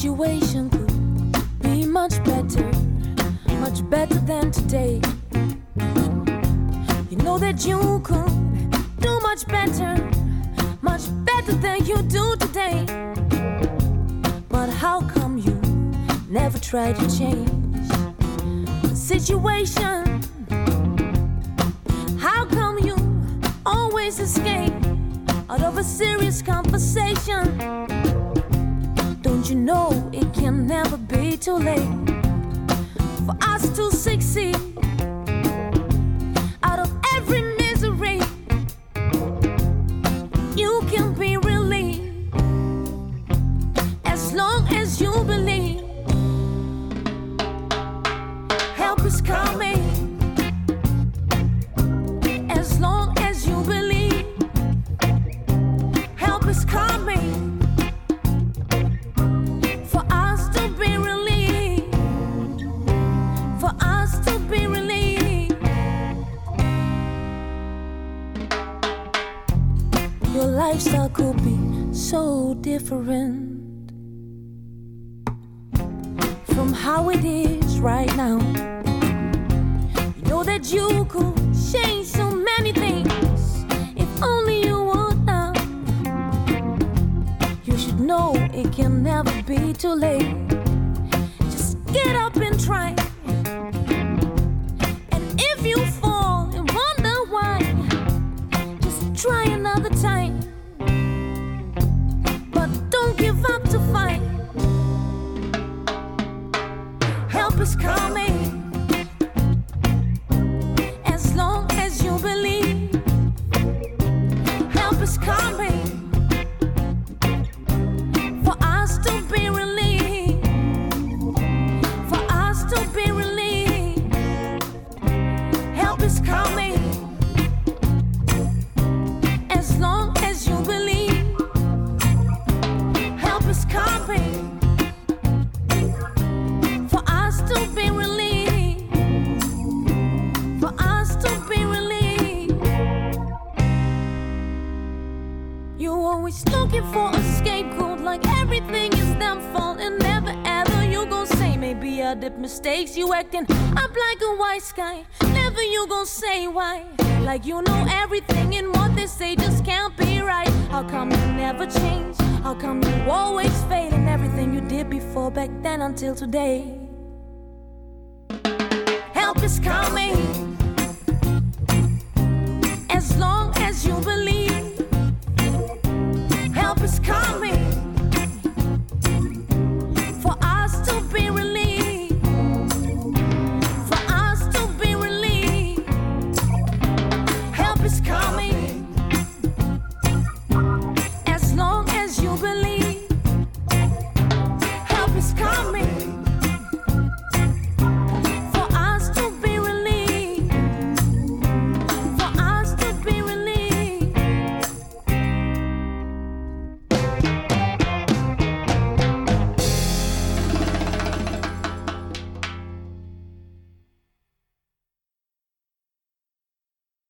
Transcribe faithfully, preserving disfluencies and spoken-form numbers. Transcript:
situation could be much better, much better than today. You know that you could do much better, much better than you do today. But how come you never try to change the situation? How come you always escape out of a serious conversation? Don't you know it can never be too late for us to succeed out of every misery? You can be relieved as long as you believe. Help is coming as long as you believe. Help is coming for us to be relieved, for us to be relieved. Your lifestyle could be so different from how it is right now. You know that you could change so many things if only you would now. You should know it can never be too late. Just get up and try. And if you fall and wonder why, just try another time. But don't give up to fight. Help is coming as long as you believe. Help is coming for us to be relieved, for us to be relieved. Help is coming as long as you believe. Help is coming for us to be relieved, for us to be relieved. You're always looking for a scapegoat, like everything is them fault, and never ever you gon' say maybe I did mistakes. You acting up like a wise guy, never you gon' say why. Like you know everything and what they say just can't be right. How come you never change? How come you always fail in everything you did before, back then until today? Help is coming as long as you believe.